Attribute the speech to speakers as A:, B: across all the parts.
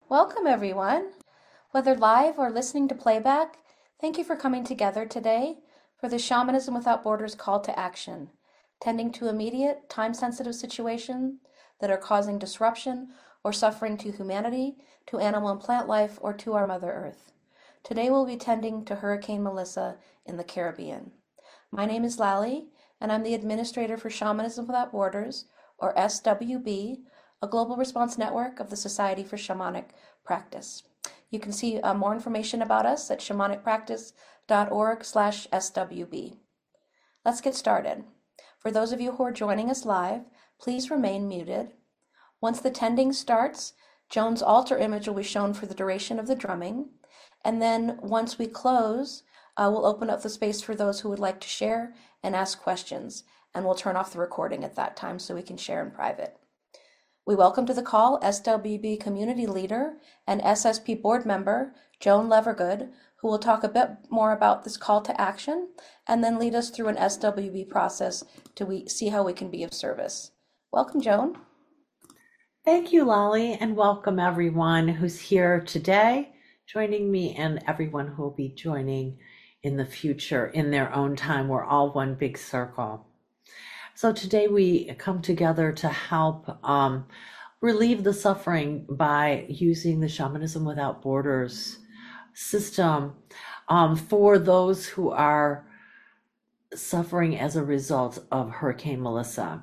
A: Welcome, everyone. Whether live or listening to playback, thank you for coming together today for the Shamanism Without Borders call to action, tending to immediate, time sensitive situations that are causing disruption or suffering to humanity, to animal and plant life, or to our Mother Earth. Today we'll be tending to Hurricane Melissa in the Caribbean. My name is Lally, and I'm the administrator for Shamanism Without Borders, or SWB, a global response network of the Society for Shamanic Practice. You can see more information about us at shamanicpractice.org/SWB. Let's get started. For those of you who are joining us live, please remain muted. Once the tending starts, Joan's altar image will be shown for the duration of the drumming. And then once we close, we'll open up the space for those who would like to share and ask questions. And we'll turn off the recording at that time so we can share in private. We welcome to the call SWB Community Leader and SSP Board Member Joan Levergood, who will talk a bit more about this call to action and then lead us through an SWB process to see how we can be of service. Welcome, Joan.
B: Thank you, Lolly, and welcome everyone who's here today, joining me, and everyone who will be joining in the future in their own time. We're all one big circle. So today we come together to help relieve the suffering by using the Shamanism Without Borders system for those who are suffering as a result of Hurricane Melissa.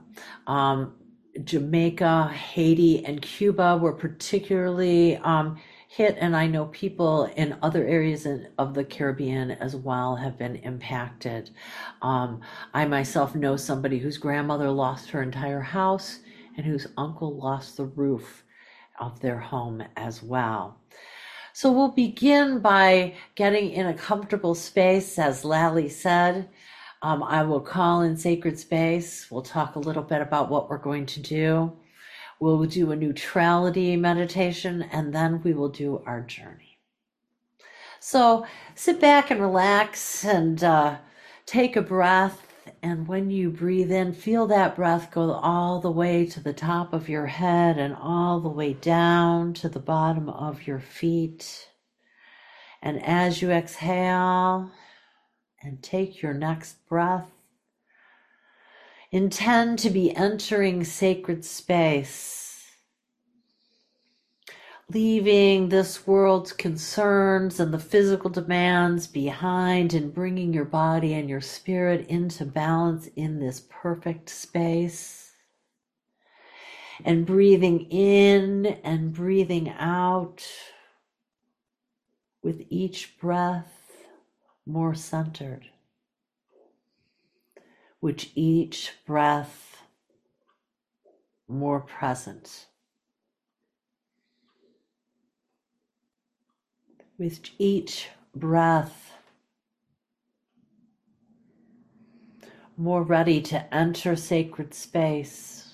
B: Jamaica, Haiti, and Cuba were particularly hit, and I know people in other areas of the Caribbean as well have been impacted. I myself know somebody whose grandmother lost her entire house and whose uncle lost the roof of their home as well. So we'll begin by getting in a comfortable space, as Lally said. I will call in sacred space. We'll talk a little bit about what we're going to do. We'll do a neutrality meditation, and then we will do our journey. So sit back and relax and take a breath. And when you breathe in, feel that breath go all the way to the top of your head and all the way down to the bottom of your feet. And as you exhale and take your next breath, intend to be entering sacred space, leaving this world's concerns and the physical demands behind and bringing your body and your spirit into balance in this perfect space. And breathing in and breathing out with each breath more centered. With each breath more present. With each breath more ready to enter sacred space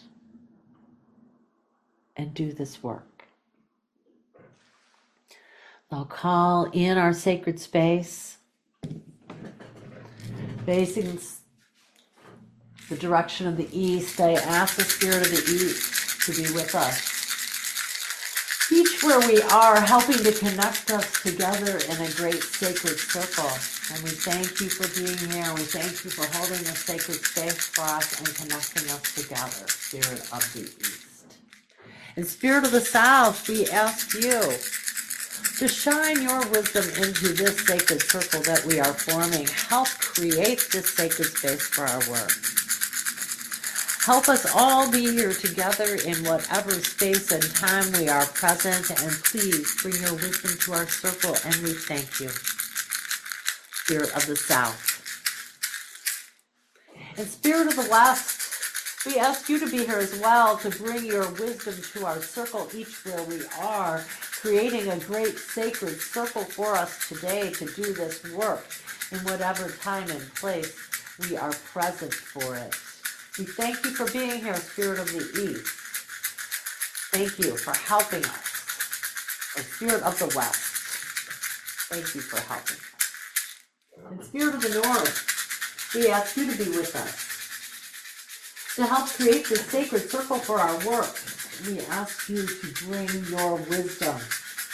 B: and do this work. I'll call in our sacred space, facing the direction of the east. I ask the spirit of the east to be with us. Each where we are, helping to connect us together in a great sacred circle. And we thank you for being here. We thank you for holding a sacred space for us and connecting us together, Spirit of the East. And Spirit of the South, we ask you to shine your wisdom into this sacred circle that we are forming. Help create this sacred space for our work. Help us all be here together in whatever space and time we are present, and please bring your wisdom to our circle, and we thank you, Spirit of the South. And Spirit of the West, we ask you to be here as well to bring your wisdom to our circle each where we are, creating a great sacred circle for us today to do this work in whatever time and place we are present for it. We thank you for being here, Spirit of the East. Thank you for helping us. And Spirit of the West, thank you for helping us. And Spirit of the North, we ask you to be with us to help create this sacred circle for our work. We ask you to bring your wisdom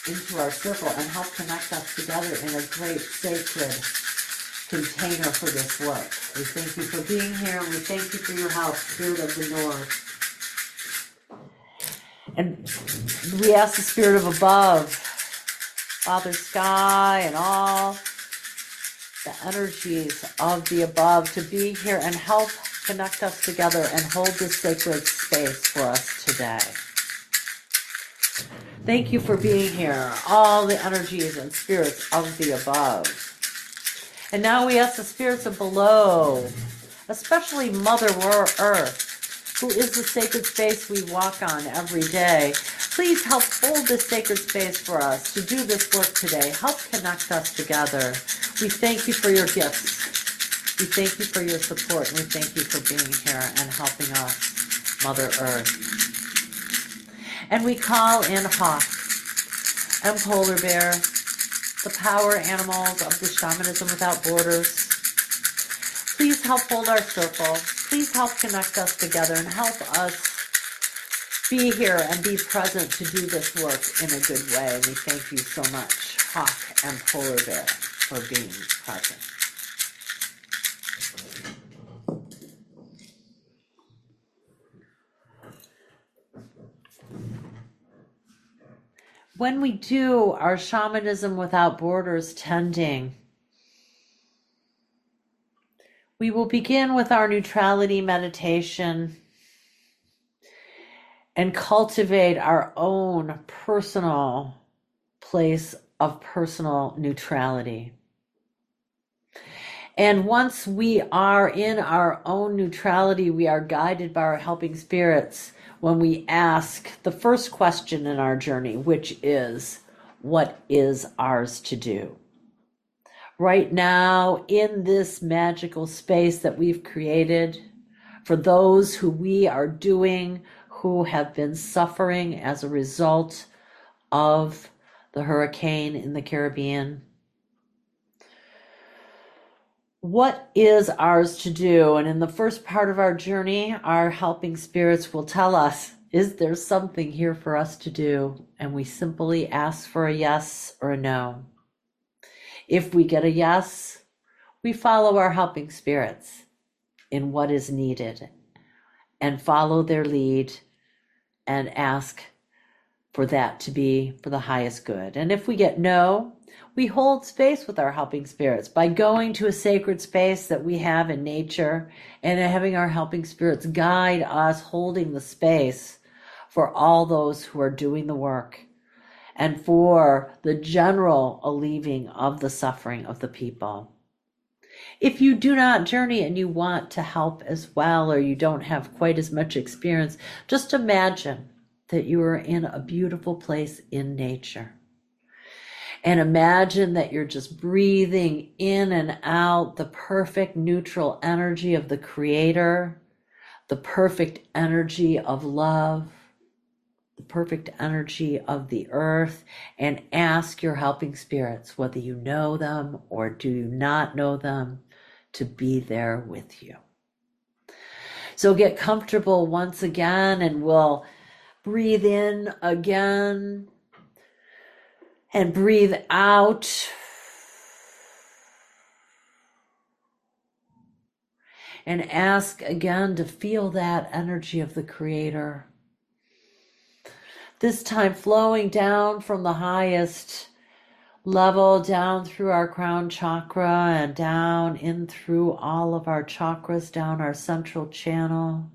B: into our circle and help connect us together in a great sacred container for this work. We thank you for being here, and we thank you for your help, Spirit of the North. And we ask the Spirit of above, Father Sky, and all the energies of the above to be here and help connect us together and hold this sacred space for us today. Thank you for being here, all the energies and spirits of the above. And now we ask the spirits of below, especially Mother Earth, who is the sacred space we walk on every day. Please help hold this sacred space for us to do this work today. Help connect us together. We thank you for your gifts. We thank you for your support, and we thank you for being here and helping us, Mother Earth. And we call in Hawk and Polar Bear, the power animals of the Shamanism Without Borders. Please help hold our circle. Please help connect us together and help us be here and be present to do this work in a good way. We thank you so much, Hawk and Polar Bear, for being present. When we do our Shamanism Without Borders tending, we will begin with our neutrality meditation and cultivate our own personal place of personal neutrality. And once we are in our own neutrality, we are guided by our helping spirits when we ask the first question in our journey, which is, what is ours to do? Right now, in this magical space that we've created, for those who we are doing, who have been suffering as a result of the hurricane in the Caribbean, what is ours to do? And in the first part of our journey, our helping spirits will tell us, is there something here for us to do? And we simply ask for a yes or a no. If we get a yes, we follow our helping spirits in what is needed and follow their lead and ask for that to be for the highest good. And if we get no, we hold space with our helping spirits by going to a sacred space that we have in nature and having our helping spirits guide us, holding the space for all those who are doing the work and for the general alleviating of the suffering of the people. If you do not journey and you want to help as well, or you don't have quite as much experience, just imagine that you are in a beautiful place in nature. And imagine that you're just breathing in and out the perfect neutral energy of the Creator, the perfect energy of love, the perfect energy of the earth, and ask your helping spirits, whether you know them or do you not know them, to be there with you. So get comfortable once again, and we'll breathe in again and breathe out. And ask again to feel that energy of the Creator. This time flowing down from the highest level, down through our crown chakra and down in through all of our chakras, down our central channel.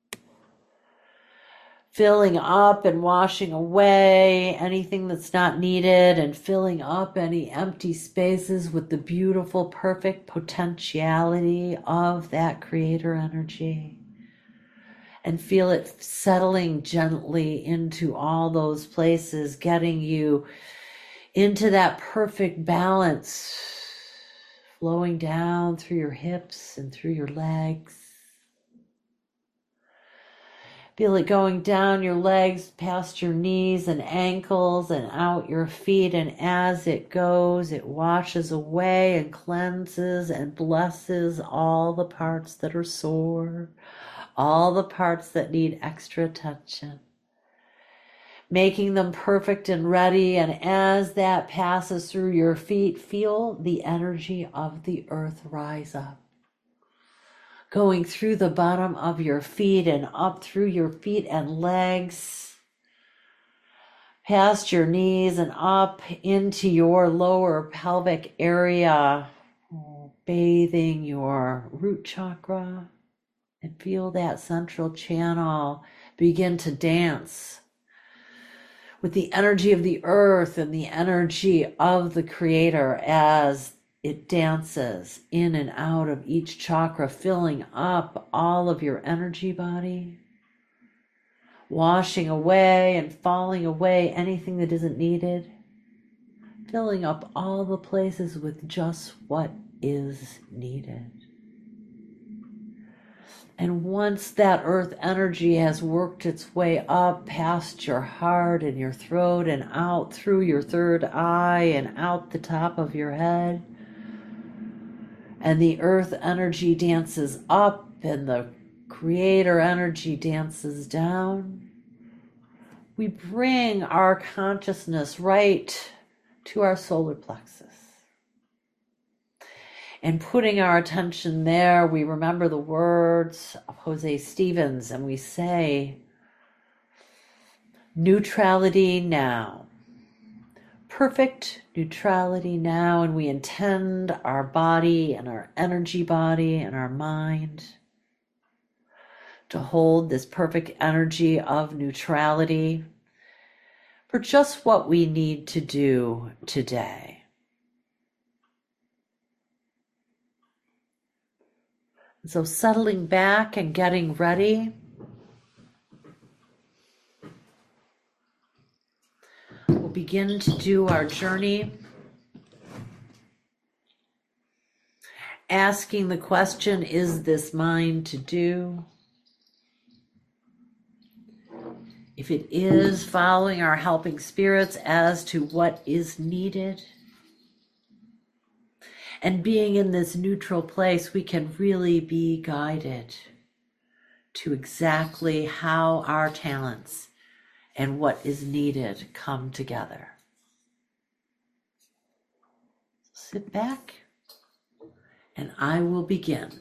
B: Filling up and washing away anything that's not needed and filling up any empty spaces with the beautiful, perfect potentiality of that Creator energy. And feel it settling gently into all those places, getting you into that perfect balance, flowing down through your hips and through your legs. Feel it going down your legs, past your knees and ankles and out your feet. And as it goes, it washes away and cleanses and blesses all the parts that are sore, all the parts that need extra attention. making them perfect and ready. And as that passes through your feet, feel the energy of the earth rise up, going through the bottom of your feet and up through your feet and legs, past your knees and up into your lower pelvic area, bathing your root chakra, and feel that central channel begin to dance with the energy of the earth and the energy of the Creator as it dances in and out of each chakra, filling up all of your energy body, washing away and falling away anything that isn't needed, filling up all the places with just what is needed. And once that earth energy has worked its way up past your heart and your throat and out through your third eye and out the top of your head, and the earth energy dances up and the Creator energy dances down, we bring our consciousness right to our solar plexus. And putting our attention there, we remember the words of Jose Stevens and we say, neutrality now. Perfect neutrality now. And we intend our body and our energy body and our mind to hold this perfect energy of neutrality for just what we need to do today. So settling back and getting ready, we'll begin to do our journey, asking the question, is this mine to do? If it is, following our helping spirits as to what is needed. And being in this neutral place, we can really be guided to exactly how our talents and what is needed come together. Sit back and I will begin.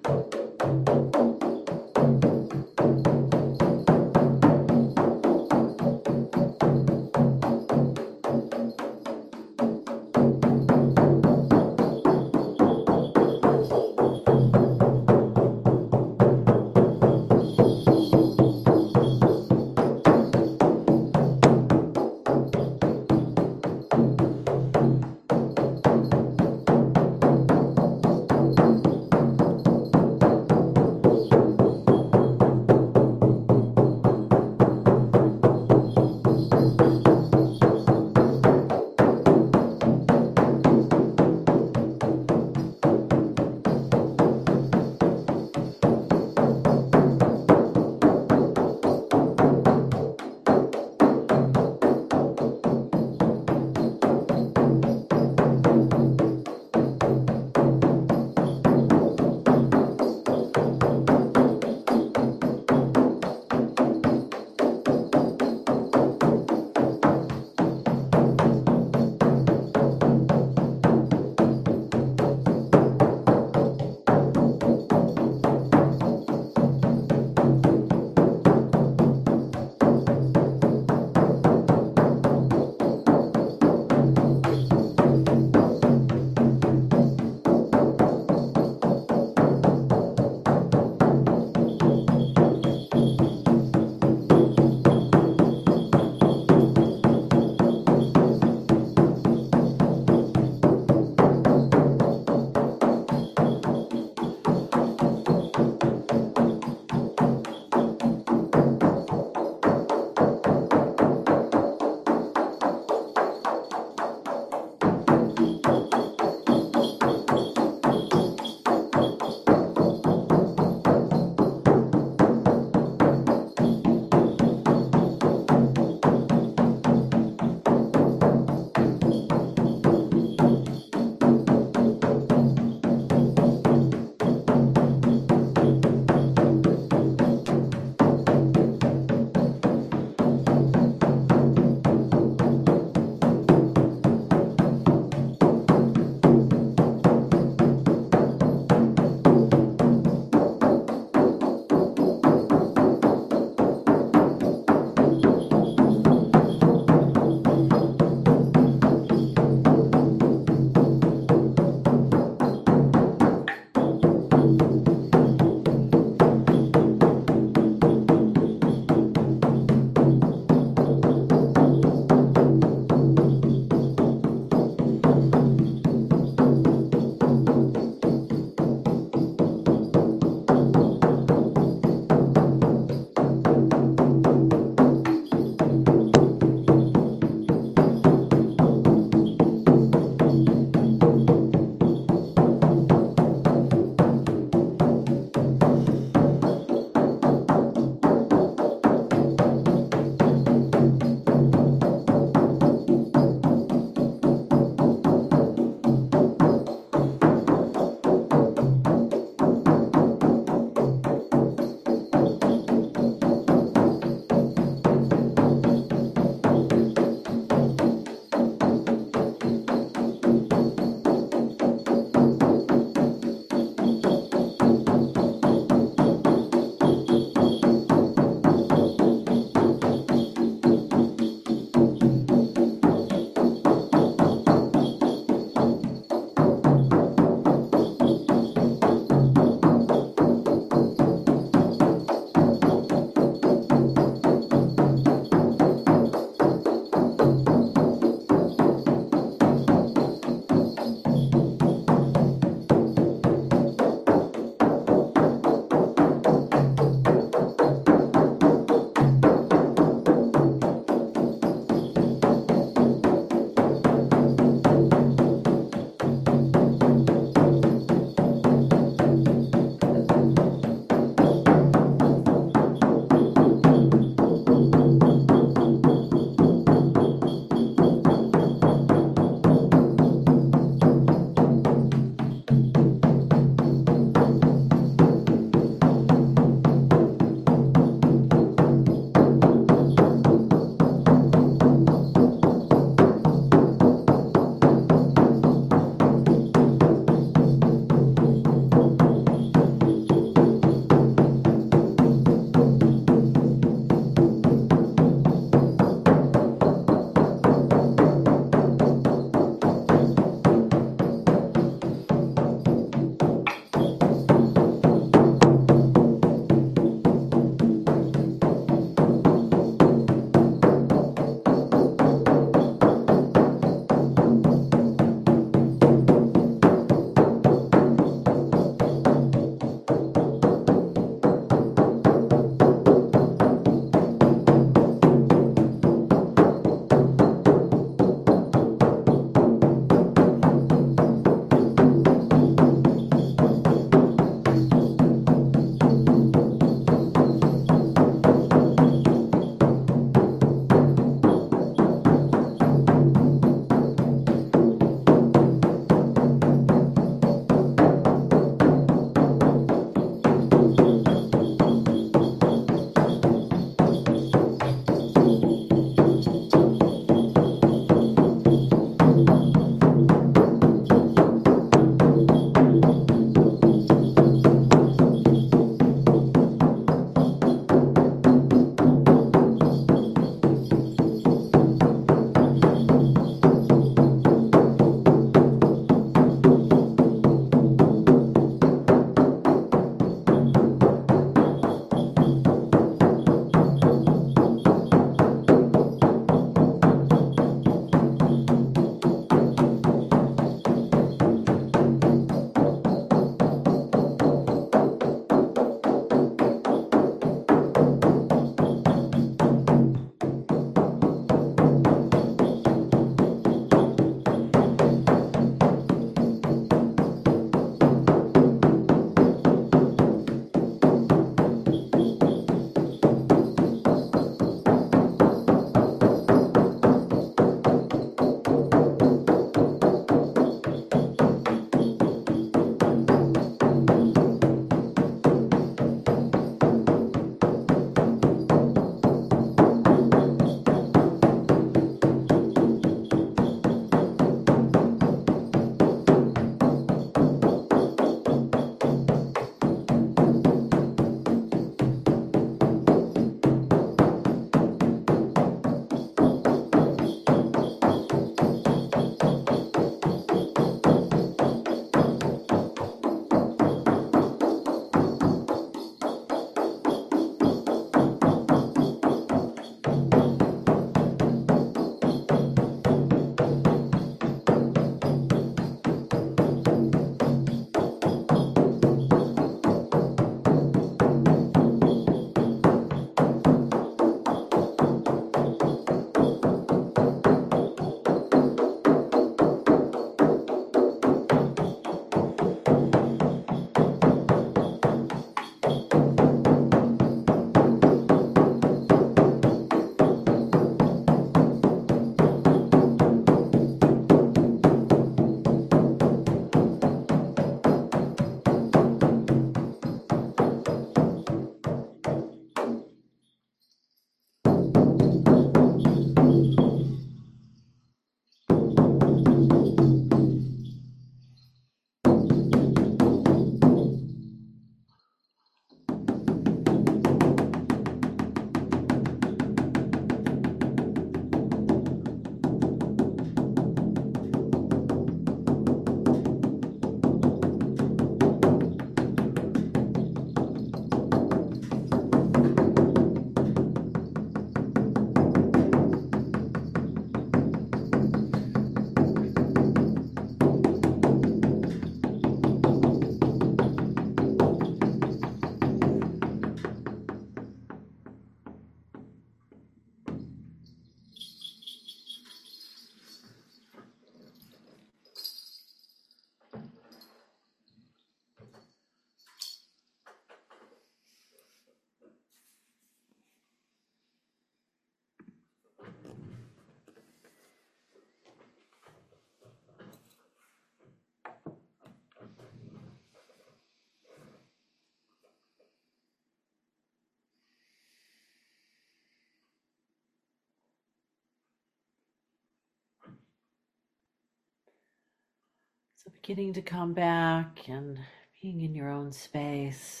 B: So beginning to come back and being in your own space.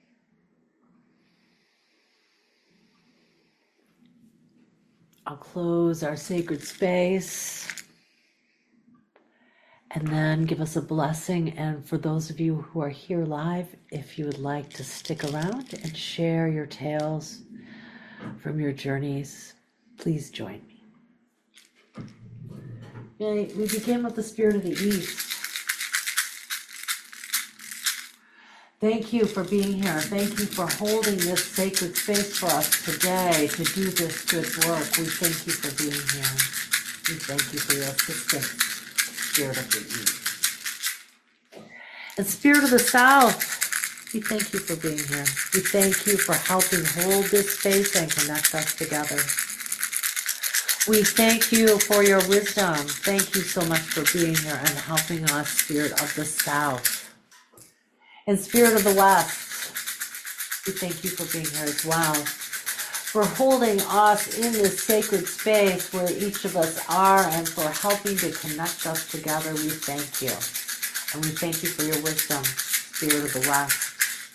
B: I'll close our sacred space and then give us a blessing. And for those of you who are here live, if you would like to stick around and share your tales from your journeys, please join me. We begin with the Spirit of the East. Thank you for being here. Thank you for holding this sacred space for us today to do this good work. We thank you for being here. We thank you for your assistance, Spirit of the East. And Spirit of the South, we thank you for being here. We thank you for helping hold this space and connect us together. We thank you for your wisdom. Thank you so much for being here and helping us, Spirit of the South. And Spirit of the West, we thank you for being here as well, for holding us in this sacred space where each of us are and for helping to connect us together. We thank you. And we thank you for your wisdom, Spirit of the West.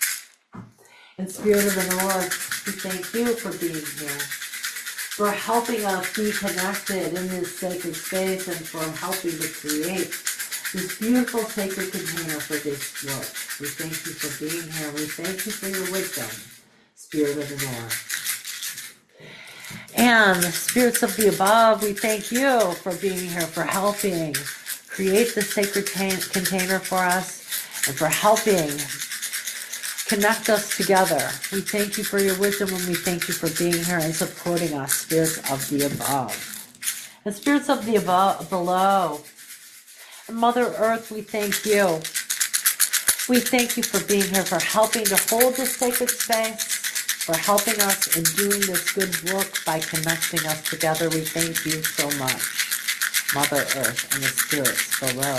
B: And Spirit of the North, we thank you for being here, for helping us be connected in this sacred space and for helping to create this beautiful sacred container for this work. We thank you for being here. We thank you for your wisdom, Spirit of the North. And spirits of the above, we thank you for being here, for helping create the sacred container for us and for helping connect us together. We thank you for your wisdom and we thank you for being here and supporting us, spirits of the above. And spirits of the above, below, Mother Earth, we thank you. We thank you for being here, for helping to hold this sacred space, for helping us in doing this good work by connecting us together. We thank you so much, Mother Earth and the spirits below.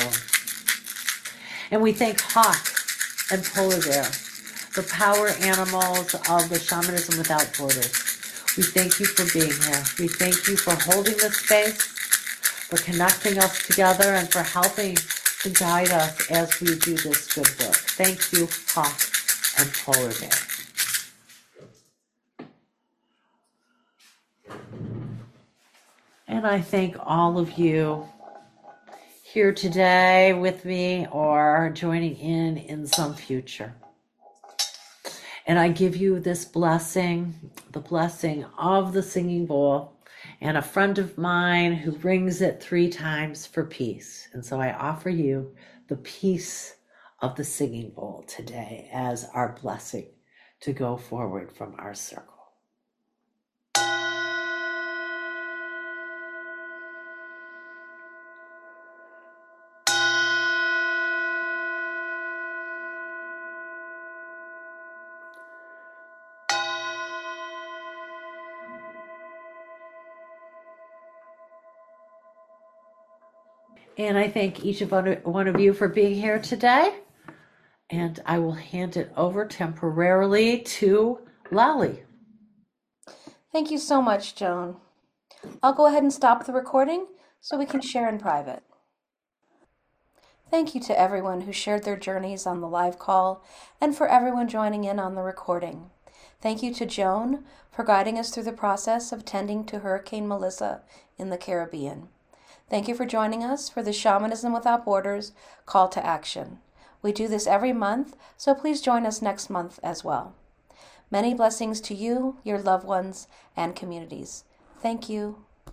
B: And we thank Hawk and Polar Bear, the power animals of the Shamanism Without Borders. We thank you for being here. We thank you for holding this space, for connecting us together, and for helping to guide us as we do this good work. Thank you, Hawk and Polar Bear. And I thank all of you here today with me or joining in some future. And I give you this blessing, the blessing of the singing bowl, and a friend of mine who rings it 3 times for peace. And so I offer you the peace of the singing bowl today as our blessing to go forward from our circle. And I thank each of one of you for being here today. And I will hand it over temporarily to Lolly.
A: Thank you so much, Joan. I'll go ahead and stop the recording so we can share in private. Thank you to everyone who shared their journeys on the live call and for everyone joining in on the recording. Thank you to Joan for guiding us through the process of tending to Hurricane Melissa in the Caribbean. Thank you for joining us for the Shamanism Without Borders Call to Action. We do this every month, so please join us next month as well. Many blessings to you, your loved ones, and communities. Thank you.